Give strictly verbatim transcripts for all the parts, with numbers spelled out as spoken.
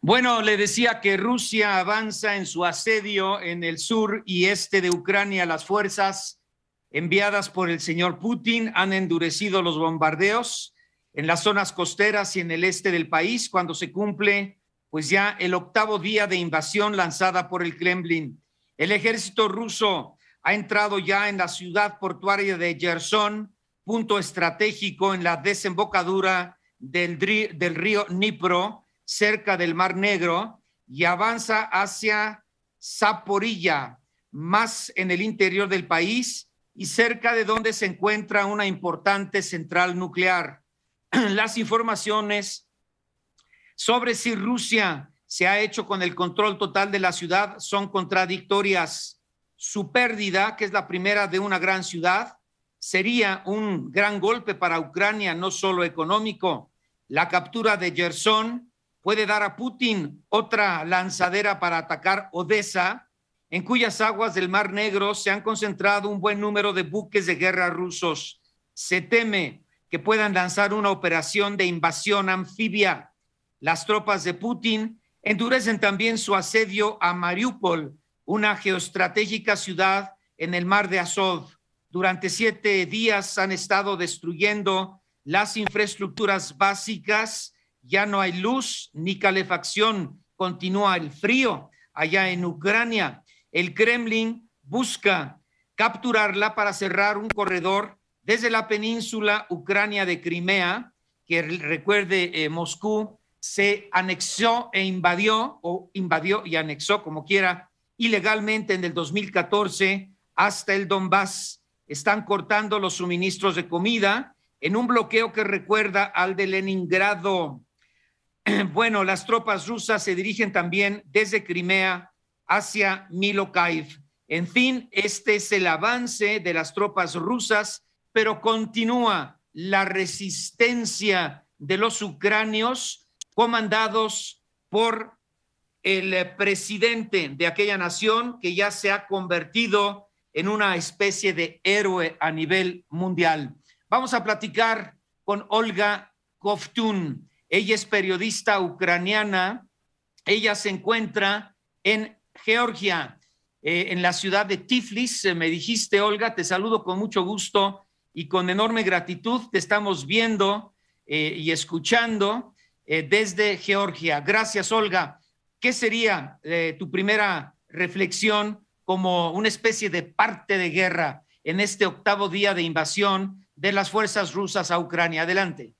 Bueno, le decía que Rusia avanza en su asedio en el sur y este de Ucrania. Las fuerzas enviadas por el señor Putin han endurecido los bombardeos en las zonas costeras y en el este del país cuando se cumple pues ya el octavo día de invasión lanzada por el Kremlin. El ejército ruso ha entrado ya en la ciudad portuaria de Gerson, punto estratégico en la desembocadura del, del río Dnipro, cerca del Mar Negro, y avanza hacia Zaporilla, más en el interior del país y cerca de donde se encuentra una importante central nuclear. Las informaciones sobre si Rusia se ha hecho con el control total de la ciudad son contradictorias. Su pérdida, que es la primera de una gran ciudad, sería un gran golpe para Ucrania, no solo económico. La captura de Gerson puede dar a Putin otra lanzadera para atacar Odessa, en cuyas aguas del Mar Negro se han concentrado un buen número de buques de guerra rusos. Se teme que puedan lanzar una operación de invasión anfibia. Las tropas de Putin endurecen también su asedio a Mariupol, una geoestratégica ciudad en el mar de Azov. Durante siete días han estado destruyendo las infraestructuras básicas. Ya no hay luz ni calefacción, continúa el frío allá en Ucrania. El Kremlin busca capturarla para cerrar un corredor desde la península ucrania de Crimea, que recuerde eh, Moscú se anexó e invadió, o invadió y anexó, como quiera, ilegalmente en el dos mil catorce hasta el Donbass. Están cortando los suministros de comida en un bloqueo que recuerda al de Leningrado. Bueno, las tropas rusas se dirigen también desde Crimea hacia Mykolaiv. En fin, este es el avance de las tropas rusas, pero continúa la resistencia de los ucranios comandados por el presidente de aquella nación que ya se ha convertido en una especie de héroe a nivel mundial. Vamos a platicar con Olga Kovtun. Ella es periodista ucraniana. Ella se encuentra en Georgia, eh, en la ciudad de Tiflis. Me dijiste, Olga, te saludo con mucho gusto y con enorme gratitud. Te estamos viendo eh, y escuchando eh, desde Georgia. Gracias, Olga. ¿Qué sería eh, tu primera reflexión como una especie de parte de guerra en este octavo día de invasión de las fuerzas rusas a Ucrania? Adelante.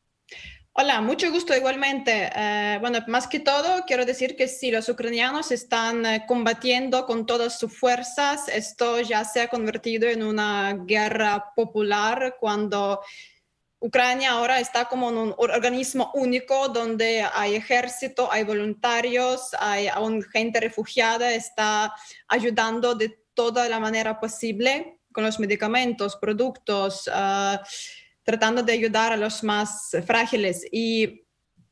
Hola, mucho gusto igualmente. Eh, bueno, más que todo, quiero decir que sí, los ucranianos están eh, combatiendo con todas sus fuerzas. Esto ya se ha convertido en una guerra popular cuando Ucrania ahora está como en un organismo único donde hay ejército, hay voluntarios, hay aún gente refugiada, está ayudando de toda la manera posible con los medicamentos, productos, uh, tratando de ayudar a los más frágiles. Y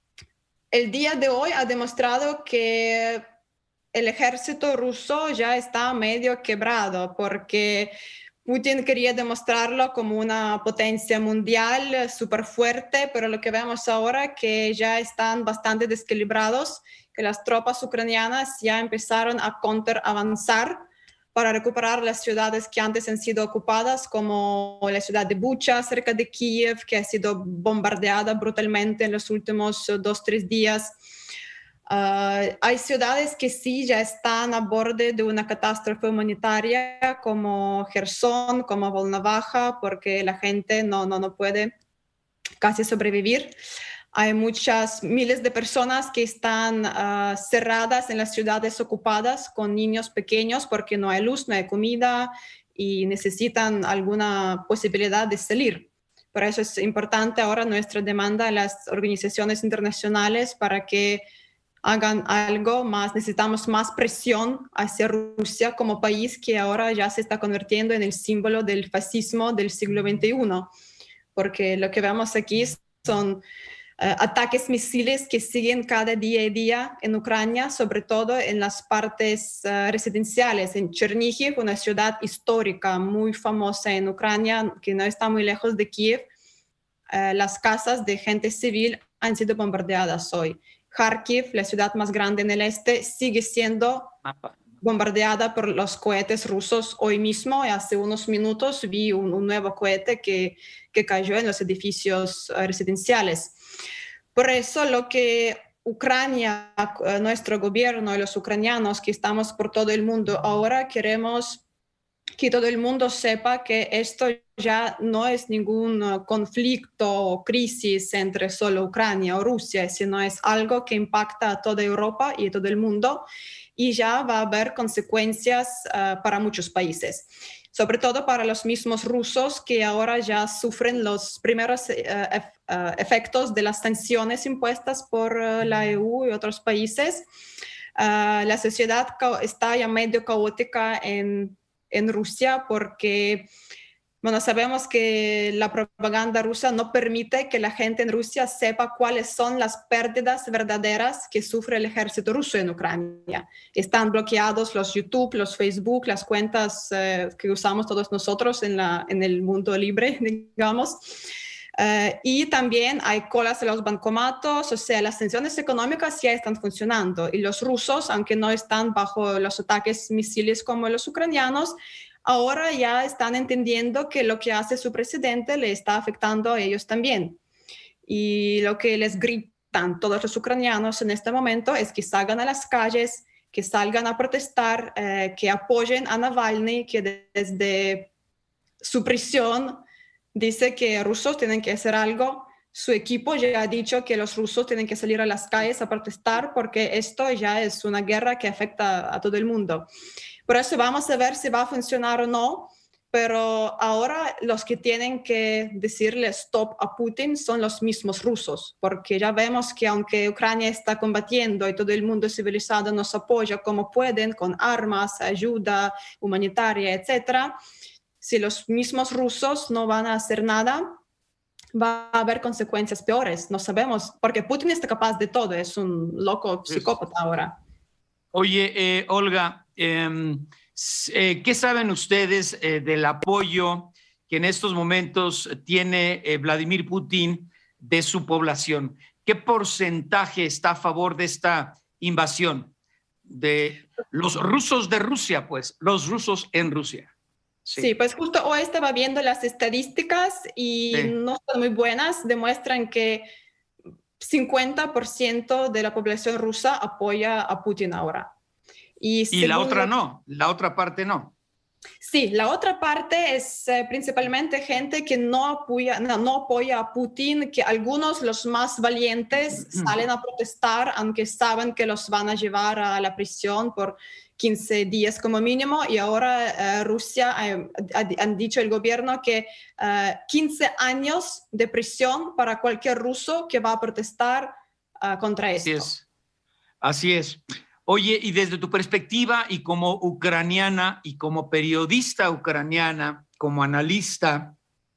el día de hoy ha demostrado que el ejército ruso ya está medio quebrado porque Putin quería demostrarlo como una potencia mundial súper fuerte, pero lo que vemos ahora es que ya están bastante desequilibrados, que las tropas ucranianas ya empezaron a contraavanzar para recuperar las ciudades que antes han sido ocupadas, como la ciudad de Bucha, cerca de Kiev, que ha sido bombardeada brutalmente en los últimos dos, tres días. Uh, hay ciudades que sí ya están a borde de una catástrofe humanitaria, como Gerson, como Volnovakha, porque la gente no, no, no puede casi sobrevivir. Hay muchas miles de personas que están uh, cerradas en las ciudades ocupadas con niños pequeños porque no hay luz, no hay comida y necesitan alguna posibilidad de salir. Por eso es importante ahora nuestra demanda a las organizaciones internacionales para que hagan algo más. Necesitamos más presión hacia Rusia como país que ahora ya se está convirtiendo en el símbolo del fascismo del siglo veintiuno, porque lo que vemos aquí son Uh, ataques misiles que siguen cada día y día en Ucrania, sobre todo en las partes uh, residenciales, en Chernihiv, una ciudad histórica muy famosa en Ucrania, que no está muy lejos de Kiev. Uh, las casas de gente civil han sido bombardeadas hoy. Kharkiv, la ciudad más grande en el este, sigue siendo bombardeada por los cohetes rusos. Hoy mismo, hace unos minutos, vi un, un nuevo cohete que, que cayó en los edificios uh, residenciales. Por eso lo que Ucrania, uh, nuestro gobierno y los ucranianos que estamos por todo el mundo ahora queremos que todo el mundo sepa que esto ya no es ningún uh, conflicto o crisis entre solo Ucrania o Rusia, sino es algo que impacta a toda Europa y a todo el mundo, y ya va a haber consecuencias uh, para muchos países, sobre todo para los mismos rusos que ahora ya sufren los primeros uh, ef- uh, efectos de las sanciones impuestas por uh, la E U y otros países. Uh, la sociedad ca- está ya medio caótica en en Rusia porque, bueno, sabemos que la propaganda rusa no permite que la gente en Rusia sepa cuáles son las pérdidas verdaderas que sufre el ejército ruso en Ucrania. Están bloqueados los YouTube, los Facebook, las cuentas eh, que usamos todos nosotros en, la, en el mundo libre, digamos. Uh, y también hay colas en los bancomatos, o sea, las sanciones económicas ya están funcionando y los rusos, aunque no están bajo los ataques misiles como los ucranianos, ahora ya están entendiendo que lo que hace su presidente le está afectando a ellos también. Y lo que les gritan todos los ucranianos en este momento es que salgan a las calles, que salgan a protestar, eh, que apoyen a Navalny, que desde su prisión dice que rusos tienen que hacer algo. Su equipo ya ha dicho que los rusos tienen que salir a las calles a protestar porque esto ya es una guerra que afecta a todo el mundo. Por eso vamos a ver si va a funcionar o no, pero ahora los que tienen que decirle stop a Putin son los mismos rusos, porque ya vemos que aunque Ucrania está combatiendo y todo el mundo civilizado nos apoya como pueden, con armas, ayuda humanitaria, etcétera, si los mismos rusos no van a hacer nada, va a haber consecuencias peores. No sabemos, porque Putin está capaz de todo, es un loco psicópata ahora. Oye, eh, Olga, eh, eh, ¿qué saben ustedes eh, del apoyo que en estos momentos tiene eh, Vladimir Putin de su población? ¿Qué porcentaje está a favor de esta invasión? De los rusos de Rusia, pues, los rusos en Rusia. Sí. sí, pues justo hoy estaba viendo las estadísticas y sí. no son muy buenas. Demuestran que cincuenta por ciento de la población rusa apoya a Putin ahora. Y, y la otra no, la otra parte no. Sí, la otra parte es eh, principalmente gente que no apoya, no, no apoya a Putin, que algunos, los más valientes, salen a protestar, aunque saben que los van a llevar a la prisión por quince días como mínimo, y ahora eh, Rusia eh, ha, han dicho el gobierno que eh, quince años de prisión para cualquier ruso que va a protestar uh, contra esto. Así es, así es. Oye, y desde tu perspectiva y como ucraniana y como periodista ucraniana, como analista,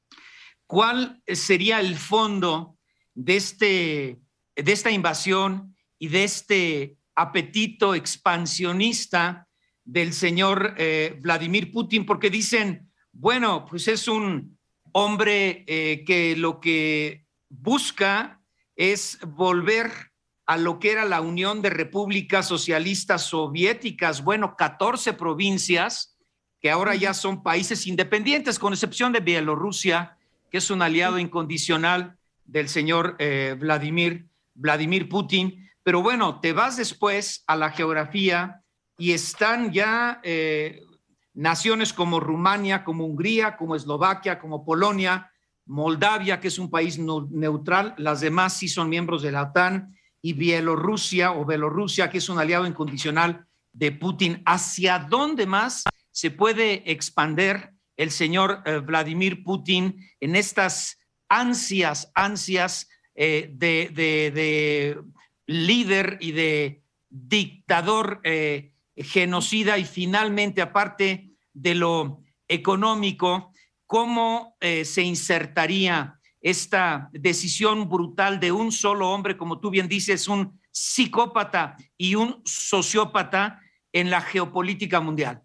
¿cuál sería el fondo de, este, de esta invasión y de este apetito expansionista del señor eh, Vladimir Putin? Porque dicen, bueno, pues es un hombre eh, que lo que busca es volver a lo que era la Unión de Repúblicas Socialistas Soviéticas, bueno, catorce provincias que ahora ya son países independientes, con excepción de Bielorrusia, que es un aliado incondicional del señor eh, Vladimir, Vladimir Putin. Pero bueno, te vas después a la geografía y están ya eh, naciones como Rumania, como Hungría, como Eslovaquia, como Polonia, Moldavia, que es un país no, neutral, las demás sí son miembros de la OTAN, y Bielorrusia o Bielorrusia, que es un aliado incondicional de Putin. ¿Hacia dónde más se puede expandir el señor eh, Vladimir Putin en estas ansias, ansias eh, de, de, de líder y de dictador eh, genocida? Y finalmente, aparte de lo económico, ¿cómo eh, se insertaría esta decisión brutal de un solo hombre, como tú bien dices, un psicópata y un sociópata en la geopolítica mundial?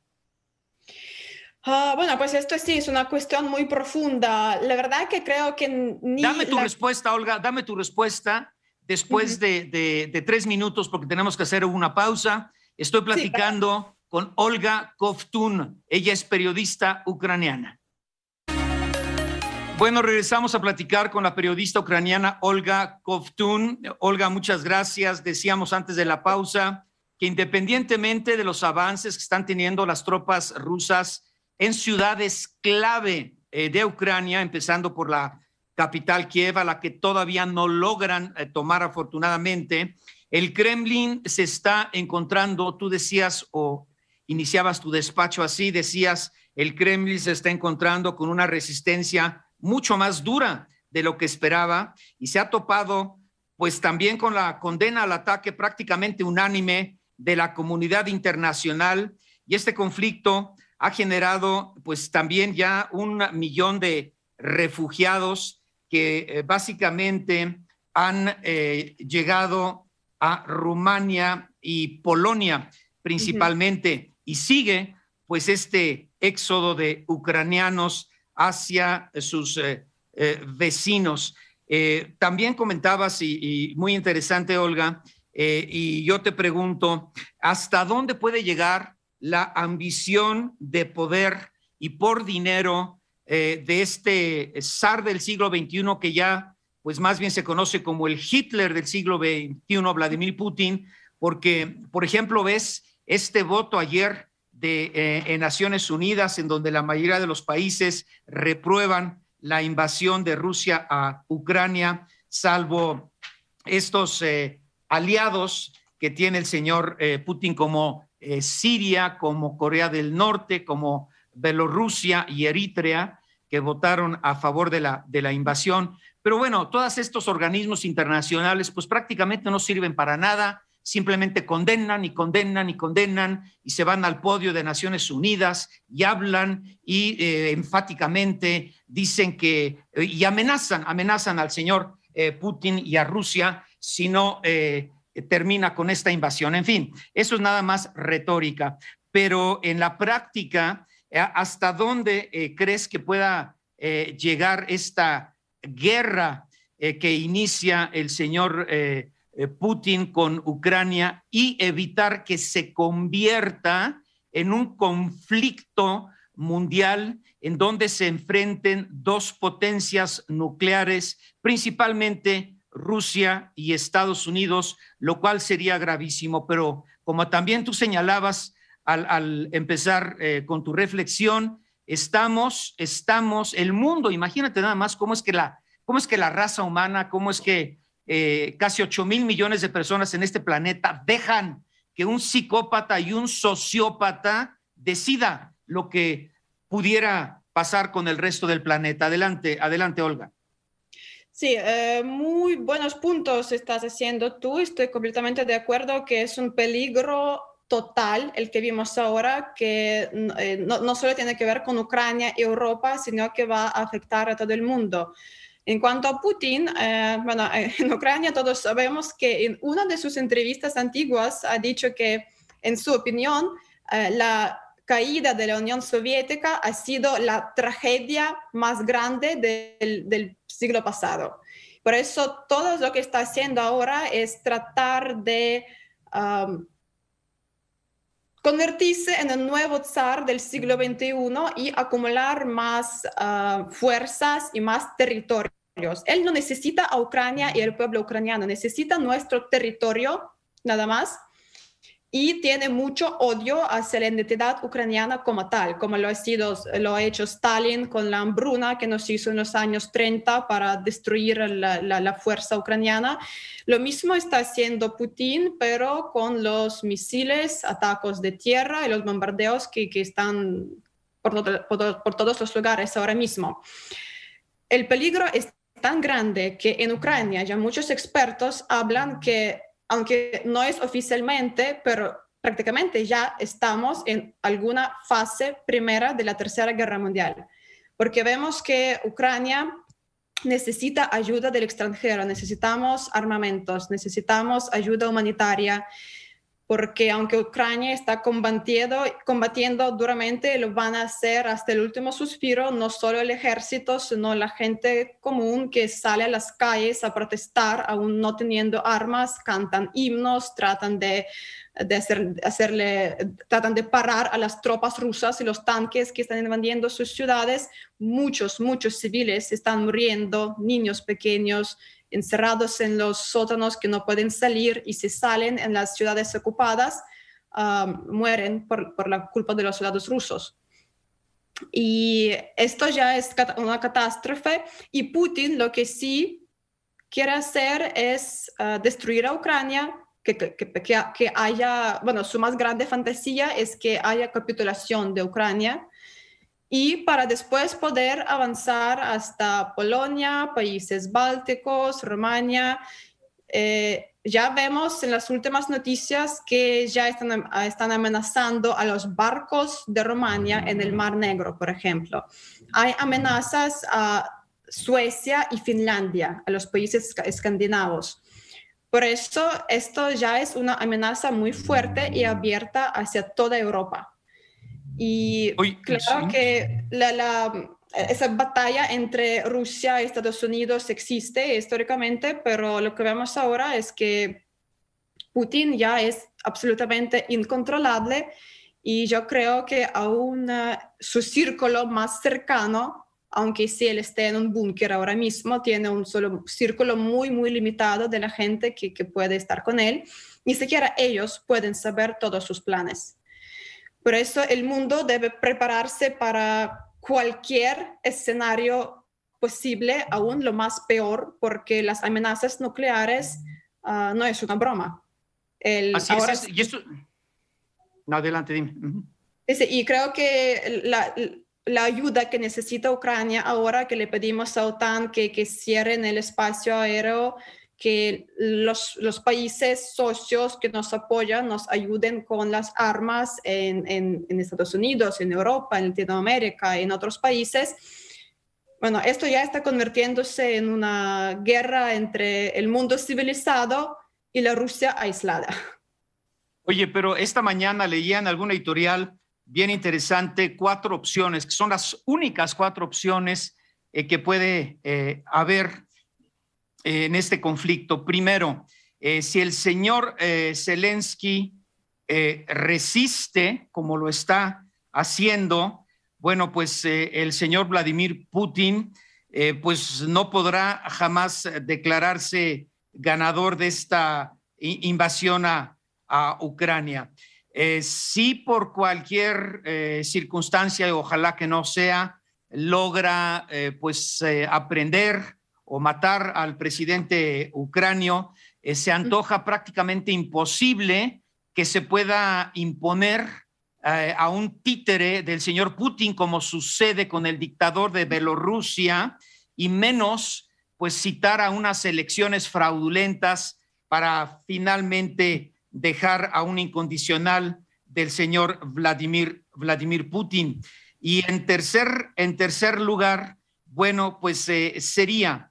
Uh, bueno, pues esto sí es una cuestión muy profunda. La verdad que creo que ni... Dame tu la... respuesta, Olga, dame tu respuesta después Uh-huh. de, de, de tres minutos, porque tenemos que hacer una pausa. Estoy platicando sí, con Olga Kovtun. Ella es periodista ucraniana. Bueno, regresamos a platicar con la periodista ucraniana Olga Kovtun. Olga, muchas gracias. Decíamos antes de la pausa que independientemente de los avances que están teniendo las tropas rusas en ciudades clave eh, de Ucrania, empezando por la capital Kiev, a la que todavía no logran eh, tomar afortunadamente, el Kremlin se está encontrando, tú decías o iniciabas tu despacho así, decías, el Kremlin se está encontrando con una resistencia mucho más dura de lo que esperaba y se ha topado pues también con la condena al ataque prácticamente unánime de la comunidad internacional, y este conflicto ha generado pues también ya un millón de refugiados que eh, básicamente han eh, llegado a Rumania y Polonia principalmente, uh-huh. y sigue pues este éxodo de ucranianos hacia sus eh, eh, vecinos. Eh, también comentabas, y, y muy interesante, Olga, eh, y yo te pregunto, ¿hasta dónde puede llegar la ambición de poder y por dinero eh, de este zar del siglo veintiuno que ya, pues más bien se conoce como el Hitler del siglo veintiuno, Vladimir Putin? Porque, por ejemplo, ves este voto ayer de eh, en Naciones Unidas, en donde la mayoría de los países reprueban la invasión de Rusia a Ucrania, salvo estos eh, aliados que tiene el señor eh, Putin, como eh, Siria, como Corea del Norte, como Bielorrusia y Eritrea, que votaron a favor de la, de la invasión. Pero bueno, todos estos organismos internacionales pues prácticamente no sirven para nada, simplemente condenan y condenan y condenan y se van al podio de Naciones Unidas y hablan y eh, enfáticamente dicen que, eh, y amenazan, amenazan al señor eh, Putin y a Rusia si no eh, termina con esta invasión. En fin, eso es nada más retórica, pero en la práctica, eh, ¿hasta dónde eh, crees que pueda eh, llegar esta guerra eh, que inicia el señor eh, Putin con Ucrania y evitar que se convierta en un conflicto mundial en donde se enfrenten dos potencias nucleares, principalmente Rusia y Estados Unidos, lo cual sería gravísimo? Pero como también tú señalabas al, al empezar eh, con tu reflexión, estamos, estamos, el mundo, imagínate nada más cómo es que la, cómo es que la raza humana, cómo es que Eh, casi ocho mil millones de personas en este planeta dejan que un psicópata y un sociópata decida lo que pudiera pasar con el resto del planeta. Adelante, adelante, Olga. Sí, eh, muy buenos puntos estás haciendo tú. Estoy completamente de acuerdo que es un peligro total el que vimos ahora, que eh, no, no solo tiene que ver con Ucrania y Europa, sino que va a afectar a todo el mundo. En cuanto a Putin, eh, bueno, en Ucrania todos sabemos que en una de sus entrevistas antiguas ha dicho que, en su opinión, eh, la caída de la Unión Soviética ha sido la tragedia más grande del, del siglo pasado. Por eso todo lo que está haciendo ahora es tratar de um, convertirse en el nuevo zar del siglo veintiuno y acumular más uh, fuerzas y más territorio. Él no necesita a Ucrania y el pueblo ucraniano, necesita nuestro territorio nada más, y tiene mucho odio hacia la identidad ucraniana como tal, como lo ha, sido, lo ha hecho Stalin con la hambruna que nos hizo en los años treinta para destruir la, la, la fuerza ucraniana. Lo mismo está haciendo Putin, pero con los misiles, ataques de tierra y los bombardeos que, que están por, todo, por, por todos los lugares ahora mismo. El peligro es tan grande que en Ucrania ya muchos expertos hablan que, aunque no es oficialmente, pero prácticamente ya estamos en alguna fase primera de la Tercera Guerra Mundial, porque vemos que Ucrania necesita ayuda del extranjero, necesitamos armamentos, necesitamos ayuda humanitaria. porque aunque Ucrania está combatiendo, combatiendo duramente, lo van a hacer hasta el último suspiro, no solo el ejército, sino la gente común que sale a las calles a protestar, aún no teniendo armas, cantan himnos, tratan de, de hacer, hacerle, tratan de parar a las tropas rusas y los tanques que están invadiendo sus ciudades. Muchos, muchos civiles están muriendo, niños pequeños, encerrados en los sótanos que no pueden salir, y si salen en las ciudades ocupadas, um, mueren por, por la culpa de los soldados rusos. Y esto ya es una catástrofe, y Putin lo que sí quiere hacer es uh, destruir a Ucrania, que, que, que, que haya, bueno, su más grande fantasía es que haya capitulación de Ucrania, y para después poder avanzar hasta Polonia, países bálticos, Rumania. Eh, ya vemos en las últimas noticias que ya están, están amenazando a los barcos de Rumania en el Mar Negro, por ejemplo. Hay amenazas a Suecia y Finlandia, a los países escandinavos. Por eso, esto ya es una amenaza muy fuerte y abierta hacia toda Europa. Y Oye, claro sí. que la, la, esa batalla entre Rusia y Estados Unidos existe históricamente, pero lo que vemos ahora es que Putin ya es absolutamente incontrolable, y yo creo que aún uh, su círculo más cercano, aunque si él esté en un búnker ahora mismo, tiene un solo círculo muy, muy limitado de la gente que, que puede estar con él. Ni siquiera ellos pueden saber todos sus planes. Por eso el mundo debe prepararse para cualquier escenario posible, aún lo más peor, porque las amenazas nucleares uh, no es una broma. El, Así ahora es, es, y esto... No, adelante, dime. Uh-huh. Y creo que la, la ayuda que necesita Ucrania ahora, que le pedimos a OTAN que, que cierren el espacio aéreo, que los, los países socios que nos apoyan nos ayuden con las armas en, en, en Estados Unidos, en Europa, en Latinoamérica, en otros países. Bueno, esto ya está convirtiéndose en una guerra entre el mundo civilizado y la Rusia aislada. Oye, pero esta mañana leía en algún editorial bien interesante cuatro opciones, que son las únicas cuatro opciones eh, que puede eh, haber en este conflicto. Primero, eh, si el señor eh, Zelensky eh, resiste, como lo está haciendo, bueno, pues eh, el señor Vladimir Putin eh, pues no podrá jamás declararse ganador de esta invasión a, a Ucrania. Eh, si por cualquier eh, circunstancia, y ojalá que no sea, logra eh, pues eh, aprender o matar al presidente ucranio, eh, se antoja prácticamente imposible que se pueda imponer eh, a un títere del señor Putin, como sucede con el dictador de Bielorrusia, y menos pues citar a unas elecciones fraudulentas para finalmente dejar a un incondicional del señor Vladimir, Vladimir Putin. Y en tercer, en tercer lugar, bueno, pues eh, sería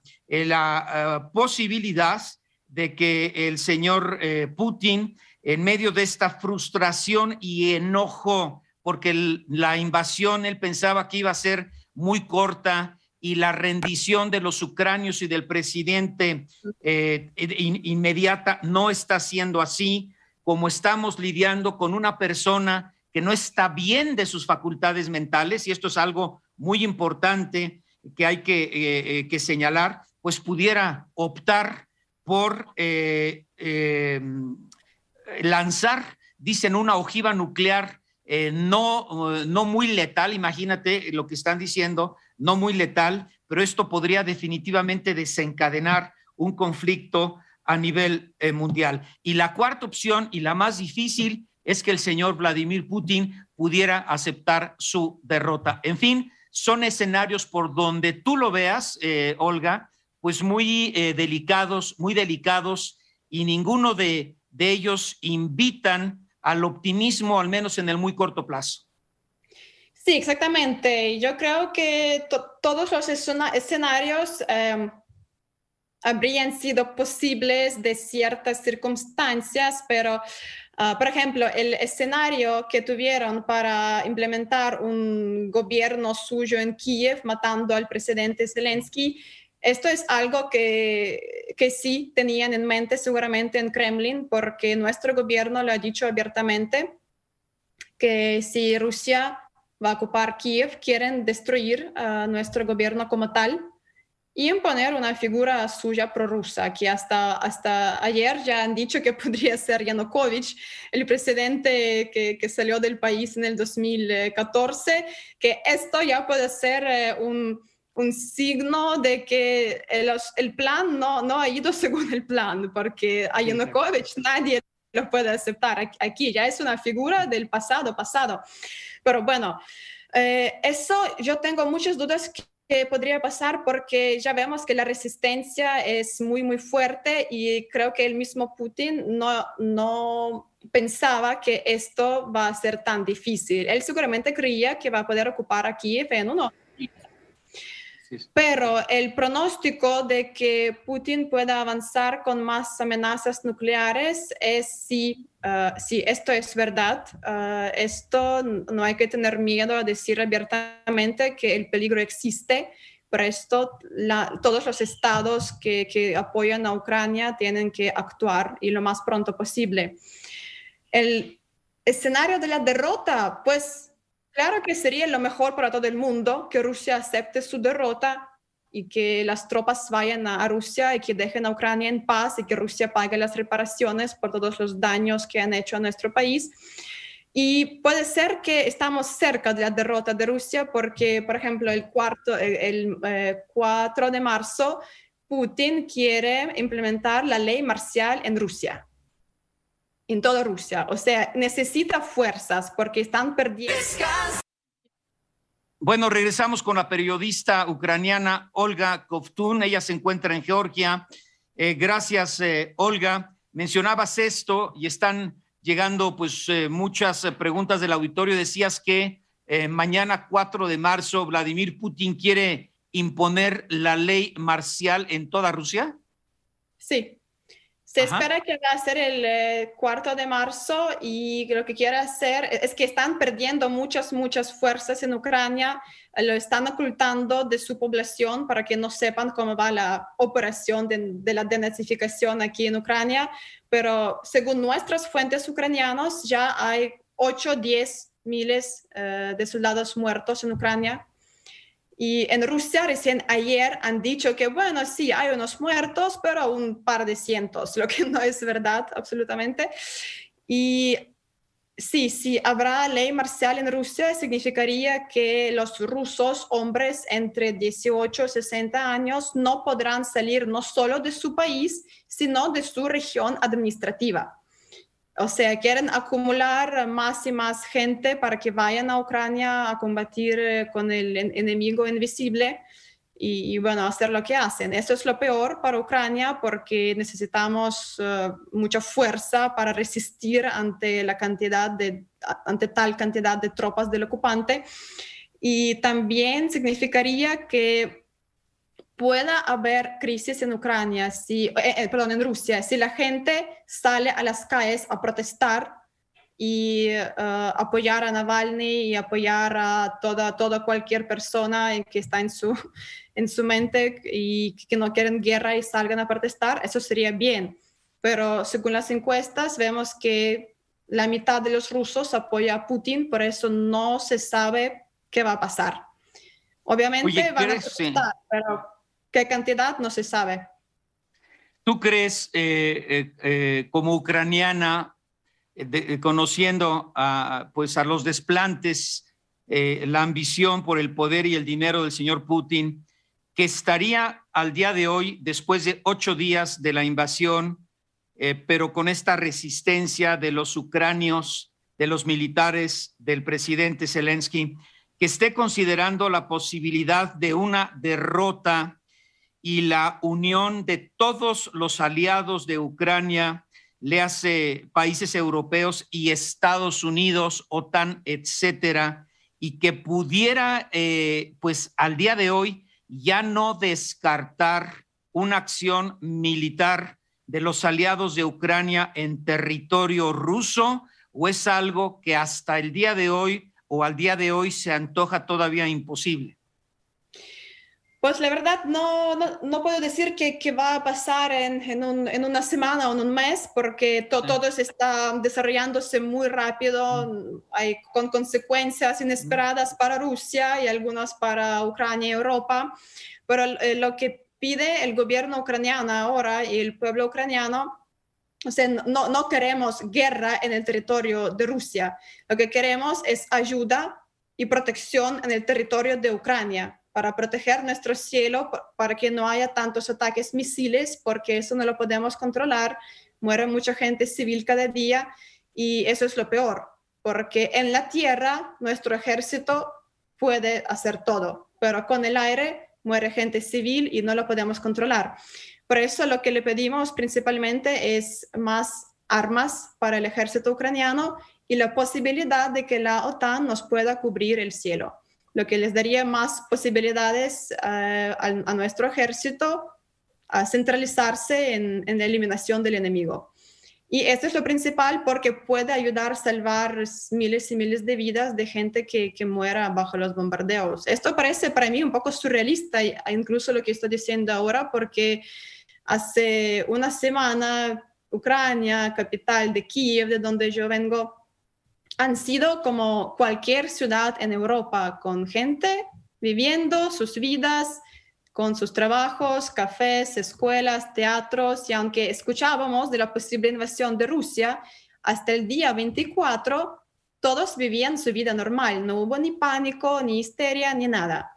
la uh, posibilidad de que el señor eh, Putin, en medio de esta frustración y enojo, porque el, la invasión él pensaba que iba a ser muy corta y la rendición de los ucranios y del presidente eh, in, inmediata no está siendo así, como estamos lidiando con una persona que no está bien de sus facultades mentales, y esto es algo muy importante que hay que, eh, que señalar, pues pudiera optar por eh, eh, lanzar, dicen, una ojiva nuclear eh, no, no muy letal, imagínate lo que están diciendo, no muy letal, pero esto podría definitivamente desencadenar un conflicto a nivel eh, mundial. Y la cuarta opción, y la más difícil, es que el señor Vladimir Putin pudiera aceptar su derrota. En fin, son escenarios por donde tú lo veas, eh, Olga, pues muy eh, delicados, muy delicados, y ninguno de, de ellos invitan al optimismo, al menos en el muy corto plazo. Sí, exactamente. Yo creo que to todos los escenarios eh, habrían sido posibles de ciertas circunstancias, pero Uh, por ejemplo, el escenario que tuvieron para implementar un gobierno suyo en Kiev, matando al presidente Zelensky, esto es algo que, que sí tenían en mente seguramente en Kremlin, porque nuestro gobierno lo ha dicho abiertamente, que si Rusia va a ocupar Kiev, quieren destruir uh, nuestro gobierno como tal y imponer una figura suya prorrusa, que hasta, hasta ayer ya han dicho que podría ser Yanukovych, el presidente que, que salió del país en el dos mil catorce, que esto ya puede ser eh, un, un signo de que el, el plan no, no ha ido según el plan, porque a Yanukovych nadie lo puede aceptar. Aquí ya es una figura del pasado, pasado. Pero bueno, eh, eso yo tengo muchas dudas que que podría pasar porque ya vemos que la resistencia es muy, muy fuerte y creo que el mismo Putin no, no pensaba que esto va a ser tan difícil. Él seguramente creía que va a poder ocupar a Kiev en uno. Pero el pronóstico de que Putin pueda avanzar con más amenazas nucleares es si, uh, si esto es verdad. Uh, esto no hay que tener miedo a decir abiertamente que el peligro existe. Por esto la, todos los estados que, que apoyan a Ucrania tienen que actuar y lo más pronto posible. El escenario de la derrota, pues claro que sería lo mejor para todo el mundo que Rusia acepte su derrota y que las tropas vayan a Rusia y que dejen a Ucrania en paz y que Rusia pague las reparaciones por todos los daños que han hecho a nuestro país. Y puede ser que estamos cerca de la derrota de Rusia porque, por ejemplo, el, cuarto, el, el eh, cuatro de marzo, Putin quiere implementar la ley marcial en Rusia. En toda Rusia. O sea, necesita fuerzas porque están perdiendo. Bueno, regresamos con la periodista ucraniana Olga Kovtun. Ella se encuentra en Georgia. Eh, gracias, eh, Olga. Mencionabas esto y están llegando pues eh, muchas preguntas del auditorio. Decías que eh, mañana cuatro de marzo Vladimir Putin quiere imponer la ley marcial en toda Rusia. Sí. Se Ajá. espera que va a ser el eh, cuarto de marzo y lo que quiere hacer es que están perdiendo muchas, muchas fuerzas en Ucrania, eh, lo están ocultando de su población para que no sepan cómo va la operación de, de la denazificación aquí en Ucrania, pero según nuestras fuentes ucranianas ya hay ocho, diez miles eh, de soldados muertos en Ucrania. Y en Rusia recién ayer han dicho que, bueno, sí, hay unos muertos, pero un par de cientos, lo que no es verdad absolutamente. Y sí, sí, habrá ley marcial en Rusia, significaría que los rusos, hombres entre dieciocho y sesenta años, no podrán salir no solo de su país, sino de su región administrativa. O sea, quieren acumular más y más gente para que vayan a Ucrania a combatir con el en enemigo invisible y, y, bueno, hacer lo que hacen. Eso es lo peor para Ucrania porque necesitamos uh, mucha fuerza para resistir ante, la cantidad de, ante tal cantidad de tropas del ocupante. Y también significaría que pueda haber crisis en Ucrania, si, eh, eh, perdón, en Rusia, si la gente sale a las calles a protestar y uh, apoyar a Navalny y apoyar a toda, toda cualquier persona que está en su, en su mente y que no quieren guerra y salgan a protestar, eso sería bien. Pero según las encuestas vemos que la mitad de los rusos apoya a Putin, por eso no se sabe qué va a pasar. Obviamente Oye, van a protestar, sí. Pero ¿qué cantidad? No se sabe. ¿Tú crees, eh, eh, eh, como ucraniana, eh, de, eh, conociendo a, pues a los desplantes, eh, la ambición por el poder y el dinero del señor Putin, que estaría al día de hoy, después de ocho días de la invasión, eh, pero con esta resistencia de los ucranios, de los militares, del presidente Zelensky, que esté considerando la posibilidad de una derrota y la unión de todos los aliados de Ucrania, le hace países europeos y Estados Unidos, OTAN, etcétera, y que pudiera, eh, pues al día de hoy, ya no descartar una acción militar de los aliados de Ucrania en territorio ruso, o es algo que hasta el día de hoy o al día de hoy se antoja todavía imposible? Pues la verdad no, no, no puedo decir que, que va a pasar en, en, un, en, una semana o en un mes, porque to, todo está desarrollándose muy rápido, hay con consecuencias inesperadas para Rusia y algunas para Ucrania y Europa, pero eh, lo que pide el gobierno ucraniano ahora y el pueblo ucraniano, o sea, no, no queremos guerra en el territorio de Rusia, lo que queremos es ayuda y protección en el territorio de Ucrania, para proteger nuestro cielo, para que no haya tantos ataques misiles, porque eso no lo podemos controlar, muere mucha gente civil cada día y eso es lo peor, porque en la tierra nuestro ejército puede hacer todo, pero con el aire muere gente civil y no lo podemos controlar. Por eso lo que le pedimos principalmente es más armas para el ejército ucraniano y la posibilidad de que la OTAN nos pueda cubrir el cielo, lo que les daría más posibilidades uh, a, a nuestro ejército a centralizarse en, en la eliminación del enemigo. Y esto es lo principal porque puede ayudar a salvar miles y miles de vidas de gente que, que muera bajo los bombardeos. Esto parece para mí un poco surrealista, incluso lo que estoy diciendo ahora, porque hace una semana Ucrania, capital de Kiev, de donde yo vengo, han sido como cualquier ciudad en Europa, con gente viviendo sus vidas, con sus trabajos, cafés, escuelas, teatros, y aunque escuchábamos de la posible invasión de Rusia, hasta el día veinticuatro todos vivían su vida normal, no hubo ni pánico, ni histeria, ni nada.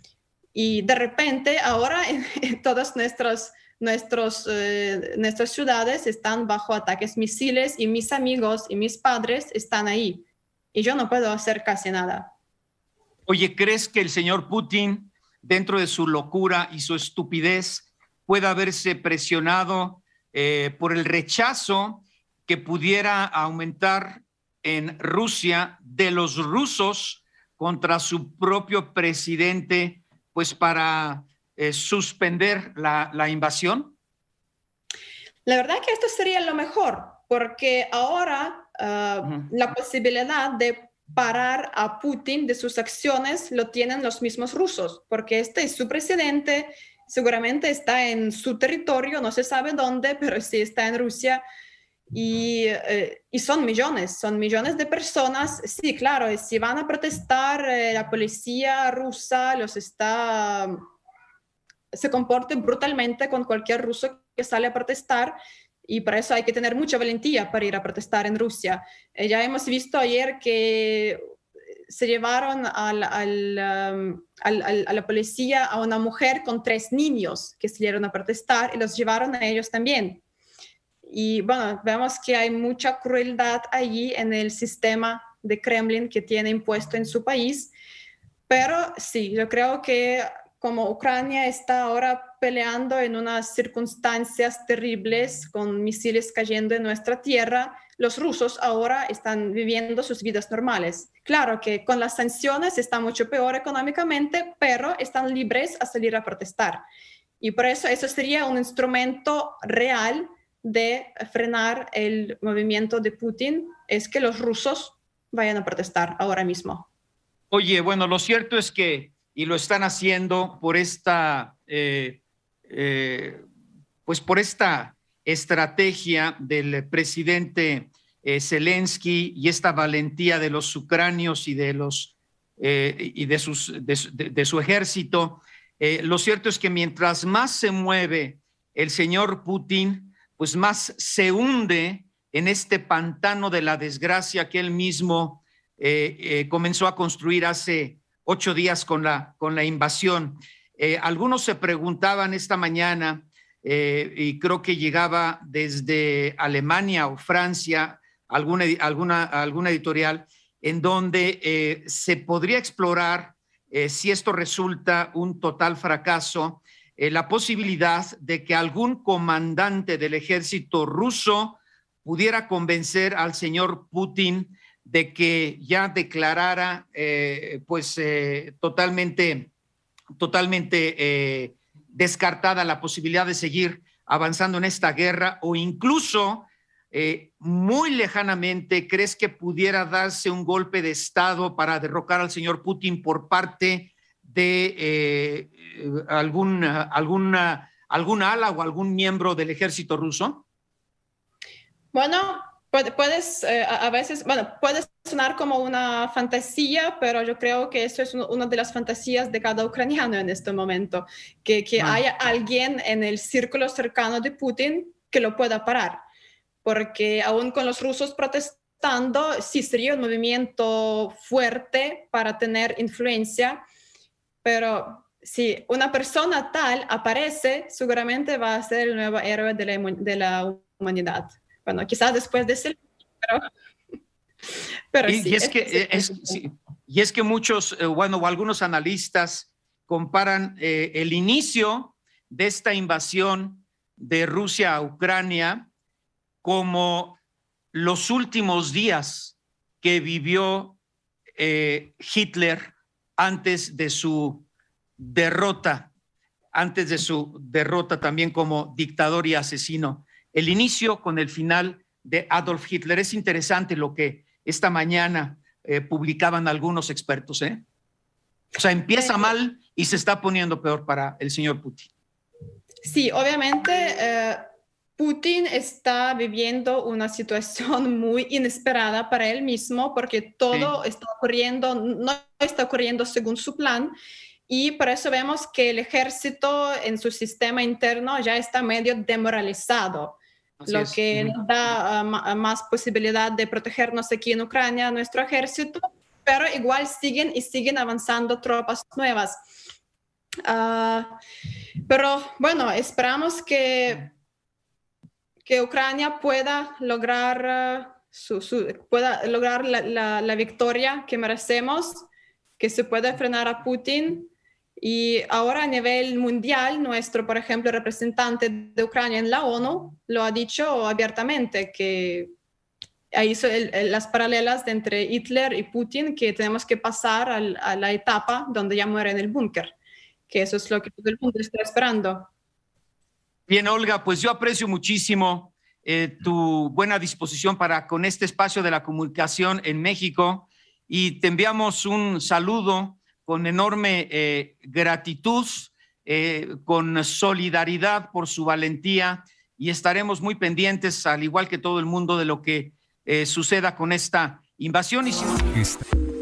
Y de repente ahora en, en todas nuestras, nuestros, eh, nuestras ciudades están bajo ataques misiles y mis amigos y mis padres están ahí. Y yo no puedo hacer casi nada. Oye, ¿crees que el señor Putin, dentro de su locura y su estupidez, pueda verse presionado eh, por el rechazo que pudiera aumentar en Rusia de los rusos contra su propio presidente, pues para eh, suspender la, la invasión? La verdad que esto sería lo mejor, porque ahora uh, uh-huh. la posibilidad de parar a Putin de sus acciones lo tienen los mismos rusos, porque este es su presidente, seguramente está en su territorio, no se sabe dónde, pero sí está en Rusia, y, eh, y son millones, son millones de personas. Sí, claro, si van a protestar, eh, la policía rusa los está, se comporta brutalmente con cualquier ruso que sale a protestar, y para eso hay que tener mucha valentía para ir a protestar en Rusia. Eh, ya hemos visto ayer que se llevaron al, al, um, al, al, a la policía a una mujer con tres niños que salieron a protestar y los llevaron a ellos también. Y bueno, vemos que hay mucha crueldad allí en el sistema de Kremlin que tiene impuesto en su país. Pero sí, yo creo que como Ucrania está ahora peleando en unas circunstancias terribles con misiles cayendo en nuestra tierra, los rusos ahora están viviendo sus vidas normales. Claro que con las sanciones está mucho peor económicamente, pero están libres a salir a protestar. Y por eso eso sería un instrumento real de frenar el movimiento de Putin, es que los rusos vayan a protestar ahora mismo. Oye, bueno, lo cierto es que y lo están haciendo por esta, eh, eh, pues por esta estrategia del presidente eh, Zelensky y esta valentía de los ucranios y de los eh, y de, sus, de, de, de su ejército. Eh, lo cierto es que mientras más se mueve el señor Putin, pues más se hunde en este pantano de la desgracia que él mismo eh, eh, comenzó a construir hace ocho días con la, con la invasión. Eh, algunos se preguntaban esta mañana, eh, y creo que llegaba desde Alemania o Francia, alguna, alguna, alguna editorial, en donde eh, se podría explorar, eh, si esto resulta un total fracaso, eh, la posibilidad de que algún comandante del ejército ruso pudiera convencer al señor Putin de que ya declarara eh, pues eh, totalmente, totalmente eh, descartada la posibilidad de seguir avanzando en esta guerra, o incluso eh, muy lejanamente crees que pudiera darse un golpe de Estado para derrocar al señor Putin por parte de eh, algún, alguna, algún ala o algún miembro del ejército ruso? Bueno, puedes, eh, a veces, bueno, puede sonar como una fantasía, pero yo creo que eso es una de las fantasías de cada ucraniano en este momento, que, que ah. haya alguien en el círculo cercano de Putin que lo pueda parar, porque aún con los rusos protestando, sí sería un movimiento fuerte para tener influencia, pero si una persona tal aparece, seguramente va a ser el nuevo héroe de la, de la humanidad. Bueno, quizás después de ese, pero, pero y, sí. Y es, que, es, sí, y es que muchos, eh, bueno, o algunos analistas comparan eh, el inicio de esta invasión de Rusia a Ucrania como los últimos días que vivió eh, Hitler antes de su derrota, antes de su derrota también como dictador y asesino. El inicio con el final de Adolf Hitler. Es interesante lo que esta mañana eh, publicaban algunos expertos, ¿eh? O sea, empieza mal y se está poniendo peor para el señor Putin. Sí, obviamente eh, Putin está viviendo una situación muy inesperada para él mismo, porque todo sí. está ocurriendo, no está ocurriendo según su plan. Y por eso vemos que el ejército en su sistema interno ya está medio demoralizado. Así lo es. que uh-huh. nos da uh, más posibilidad de protegernos aquí en Ucrania, nuestro ejército, pero igual siguen y siguen avanzando tropas nuevas. Uh, pero bueno, esperamos que, que Ucrania pueda lograr, uh, su, su, pueda lograr la, la, la victoria que merecemos, que se pueda frenar a Putin. Y ahora a nivel mundial, nuestro, por ejemplo, representante de Ucrania en la ONU lo ha dicho abiertamente, que hizo el, el, las paralelas de entre Hitler y Putin, que tenemos que pasar al, a la etapa donde ya muere en el búnker, que eso es lo que todo el mundo está esperando. Bien, Olga, pues yo aprecio muchísimo eh, tu buena disposición para con este espacio de la comunicación en México y te enviamos un saludo con enorme eh, gratitud, eh, con solidaridad por su valentía y estaremos muy pendientes, al igual que todo el mundo, de lo que eh, suceda con esta invasión. Y si no...